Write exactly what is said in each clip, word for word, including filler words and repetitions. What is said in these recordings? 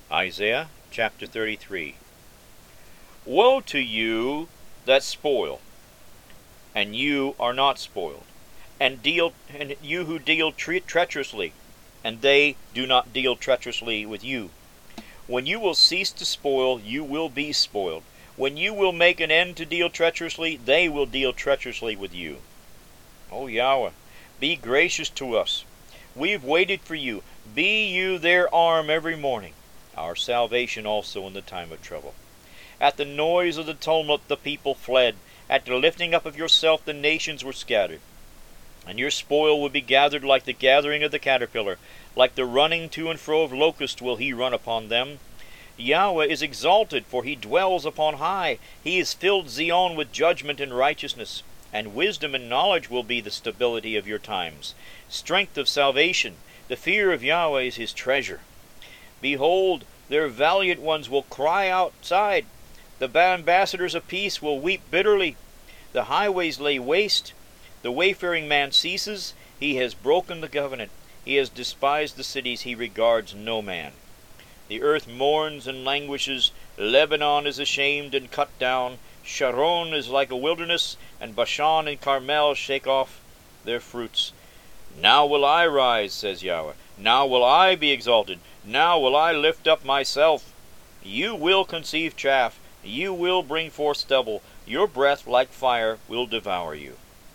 Isaiah chapter thirty-three. Woe to you that spoil, and you are not spoiled, and deal and you who deal tre treacherously, and they do not deal treacherously with you. When you will cease to spoil, you will be spoiled. When you will make an end to deal treacherously, they will deal treacherously with you. O Yahweh, be gracious to us. We've waited for you. Be you their arm every morning, our salvation also in the time of trouble. At the noise of the tumult the people fled. At the lifting up of yourself the nations were scattered. And your spoil will be gathered like the gathering of the caterpillar. Like the running to and fro of locusts will he run upon them. Yahweh is exalted, for he dwells upon high. He has filled Zion with judgment and righteousness. And wisdom and knowledge will be the stability of your times. Strength of salvation. The fear of Yahweh is his treasure. Behold, their valiant ones will cry outside. The ambassadors of peace will weep bitterly. The highways lay waste. The wayfaring man ceases. He has broken the covenant. He has despised the cities. He regards no man. The earth mourns and languishes. Lebanon is ashamed and cut down. Sharon is like a wilderness, and Bashan and Carmel shake off their fruits. Now will I rise, says Yahweh. Now will I be exalted. Now will I lift up myself. You will conceive chaff. You will bring forth stubble. Your breath like fire will devour you.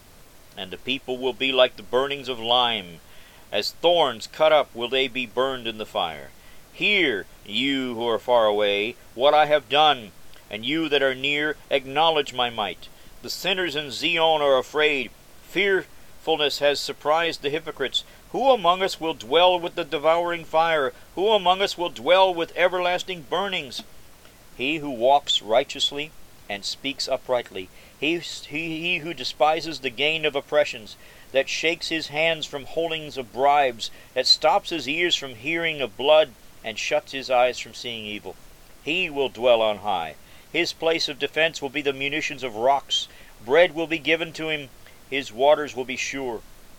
And the people will be like the burnings of lime. As thorns cut up will they be burned in the fire. Hear, you who are far away, what I have done, and you that are near, acknowledge my might. The sinners in Zion are afraid. Fearfulness has surprised the hypocrites. Who among us will dwell with the devouring fire? Who among us will dwell with everlasting burnings? He who walks righteously and speaks uprightly, he, he, he who despises the gain of oppressions, that shakes his hands from holdings of bribes, that stops his ears from hearing of blood, and shuts his eyes from seeing evil. He will dwell on high. His place of defense will be the munitions of rocks. Bread will be given to him. His waters will be sure.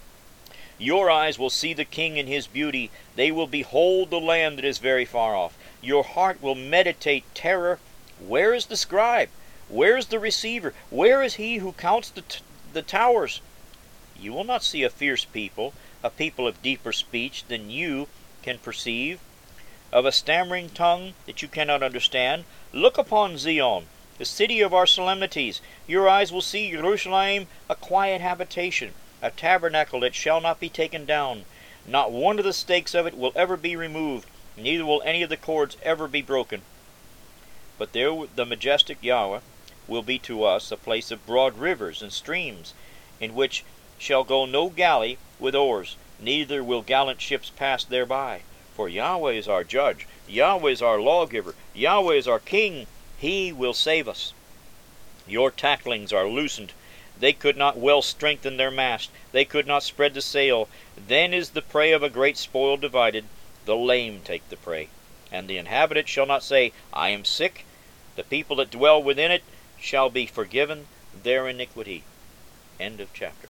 Your eyes will see the king in his beauty. They will behold the land that is very far off. Your heart will meditate terror. Where is the scribe? Where is the receiver? Where is he who counts the, t the towers? You will not see a fierce people, a people of deeper speech than you can perceive, of a stammering tongue that you cannot understand. Look upon Zion, the city of our solemnities. Your eyes will see Jerusalem, a quiet habitation, a tabernacle that shall not be taken down. Not one of the stakes of it will ever be removed, neither will any of the cords ever be broken. But there the majestic Yahweh will be to us a place of broad rivers and streams, in which shall go no galley with oars, neither will gallant ships pass thereby. For Yahweh is our judge, Yahweh is our lawgiver, Yahweh is our king. He will save us. Your tacklings are loosened. They could not well strengthen their mast. They could not spread the sail. Then is the prey of a great spoil divided. The lame take the prey. And the inhabitant shall not say, I am sick. The people that dwell within it shall be forgiven their iniquity. End of chapter.